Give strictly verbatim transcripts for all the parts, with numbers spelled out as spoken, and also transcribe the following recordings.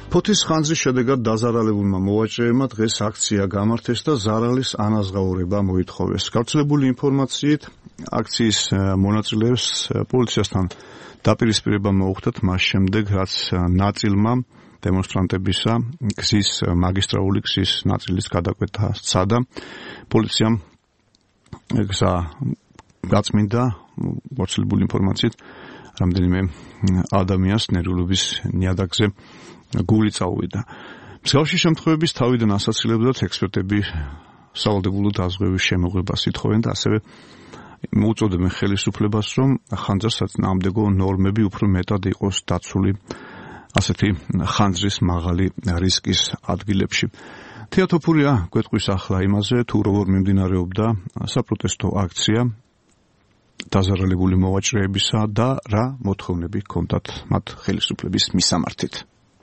ფოთის ხანძრის შედეგად დაზარალებულმა მოვაჭრეებმა დღეს აქცია გამართეს და ზარალის ანაზღაურება მოითხოვეს. გავრცელებული ინფორმაციით, აქციის მონაწილეებს პოლიციასთან დაპირისპირება მოუხდათ მას შემდეგ, რაც ნაწილმა დემონსტრანტებისა გზის მაგისტრალური გზის ნაწილის გადაკვეთა სცადა. პოლიციამ გზა გაწმინდა, გავრცელებული ინფორმაციით, რამდენიმე ადამიანს ნერვულობის ნიადაგზე გული წაუვიდა. მსგავსი შემთხვევების თავიდან ასაცილებდათ ექსპერტები სავალდებულო დაზღვევის შემოღებას ითხოვენ და ასევე მოუწოდებენ ხელისუფლებას, რომ ხანძრის საწინააღმდეგო ნორმები უფრო მეტად იყოს დაცული ასეთი ხანძრის მაღალი რისკის ადგილებში. თეატოფურია გვეტყვის ახლა იმაზე, თუ როგორ მიმდინარეობდა საპროტესტო აქცია დაზარალებული მოვაჭრეებისა და რა მოთხოვნები ჰქონდათ მათ ხელისუფლების მისამართით.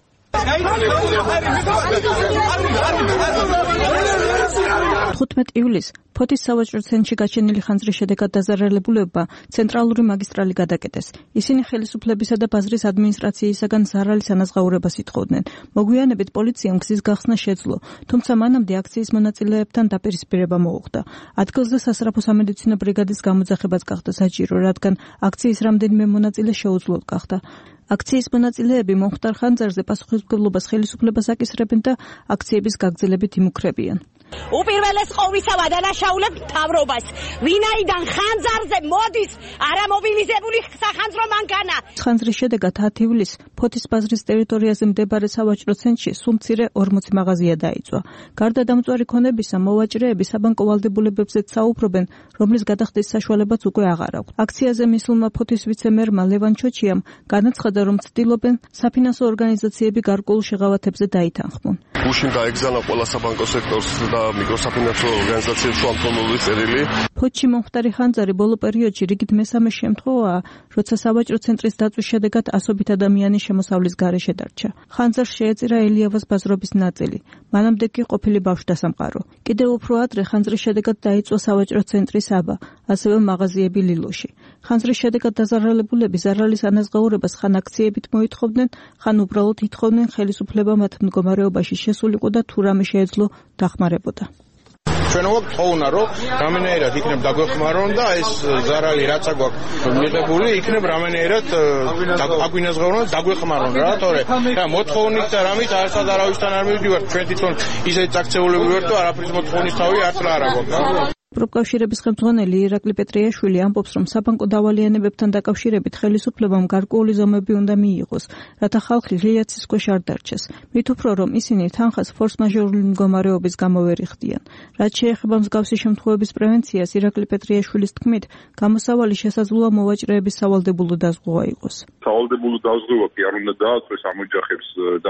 თხუთმეტი ივლისს ფოთის სავაჭრო ცენტრში გაჩენილი ხანძრის შედეგად დაზარალებულებმა ცენტრალური მაგისტრალი გადაკეტეს. ისინი ხელისუფლებისა და ბაზრის ადმინისტრაციისაგან ზარალის ანაზღაურებას ითხოვდნენ. მოგვიანებით პოლიციამ გზის გახსნა შეძლო, თუმცა მანამდე აქციის მონაწილეებთან დაპირისპირება მოუხდა. ადგილზე სასწრაფო სამედიცინო ბრიგადის გამოძახებაც გახდა საჭირო, რადგან აქციის რამდენიმე მონაწილე შეუძლოდ გახდა. აქციის მონაწილეები მომხდარ ხანძარზე პასუხისმგებლობას ხელისუფლებას აკისრებენ და აქციების გაგრძელებით იმუქრებიან. უპირველეს ყოვლისა ვადანაშაულებ მთავრობას, ვინაიდან ხანძარზე მოდის არამობილიზებული სახანძრო მანქანა. ხანძრის შედეგად ათი ივლისს ფოთის ბაზრის ტერიტორიაზე მდებარე სავაჭრო ცენტრში სულ მცირე ორმოცი მაღაზია დაიწვა. გარდა დამწვარი ქონებისა, მოვაჭრეები საბანკო ვალდებულებებზეც საუბრობენ, რომლის გადახდის საშუალებაც უკვე აღარ აქვს. აქციაზე მისულმა ფოთის ვიცე-მერმა ლევან ჩოჩიამ განაცხადა, რომ ცდილობენ საფინანსო ორგანიზაციები გარკვეულ შეღავათებზე დაითანხმონ. გუშინ დაეგზავნა ყველა საბანკო სექტორს და მიკროსაფინანსო ორგანიზაციებს შუამდგომლობის წერილი. ფოთში მომხდარი ხანძარი ბოლო პერიოდში რიგით მესამე შემთხვევაა, როცა სავაჭრო ცენტრის დაწვის შედეგად ასობით ადამიანი შემოსავლის გარეშე დარჩა. ხანძარს შეეწირა ელიავას ბაზრობის ნაწილი. მანამდე კი ყოფილი ბავშვდასამყარო. კიდევ უფრო ადრე ხანძრის შედეგად დაიწვა სავაჭრო ცენტრის აბა, ასევე მაღაზიები ლილოში. ხანძრის შედეგად დაზარალებულები ზარალის ანაზღაურებას ხან აქციებით მოითხოვდნენ, ხან უბრალოდ ითხოვდნენ ხელისუფლება მათ მდგომარეობაში შესულიყო და თუ რამე შეეძლო დახმარებოდა. ჩვენ ვთხოვნა, რომ რამენერად იქნებ დაგვეხმარონ და ეს ზარალი რაც აქვს მიღებული, იქნებ რამენერად აგვინაზღაურონ და დაგვეხმარონ რა, თორე და მოთხოვნით და რამით არცად არავისთან არ მივდივართ, ჩვენ თვითონ ისეთ წაქცეულები ვართ და არაფრის მოთხოვნის თავი არც რა არ აქვს. პროფკავშირების ხელმძღვანელი ირაკლი პეტრიაშვილი ამბობს, რომ საბანკო დავალიანებებთან დაკავშირებით ხელისუფლებამ გარკვეული ზომები უნდა მიიღოს, რათა ხალხი რეაქციის ქვეშ არ დარჩეს. მით უფრო, რომ ისინი თანხას ფორს-მაჟორული მდგომარეობის გამო ვერ იხდიან. რაც შეეხება მსგავსი შემთხვევების პრევენციას, ირაკლი პეტრიაშვილის თქმით, გამოსავალი შესაძლოა მოვაჭრეების სავალდებულო დაზღვევა იყოს. სავალდებულო დაზღვევა კი არ უნდა დააწყვეს ამ ოჯახებს და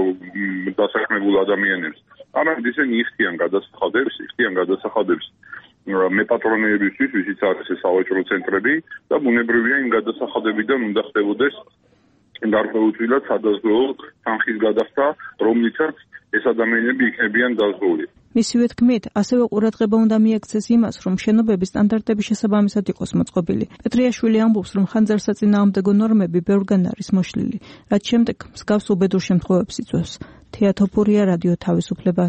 დასაქმებულ ადამიანებს. არამედ ისინი იხდიან გადასახადებს, იხდიან გადასახადებს მეპატრონეებისთვის, ვისიც არის ეს სავაჭრო ცენტრები და ბუნებრივია იმ გადასახადებიდან უნდა ხდებოდეს გარკვეულწილად სადაზღვეო თანხის გადახდა, რომლითაც ეს ადამიანები იქნებიან დაზღვეული. მისივე თქმით, ასევე ყურადღება უნდა მიექცეს იმას, რომ შენობები სტანდარტების შესაბამისად იყოს მოწყობილი. პეტრიაშვილი ამბობს, რომ ხანძარსაწინააღმდეგო ნორმები ბევრგან არის მოშლილი, რაც შემდეგ მსგავს უბედურ შემთხვევებს იწვევს. თეატოფურია რადიო თავისუფლება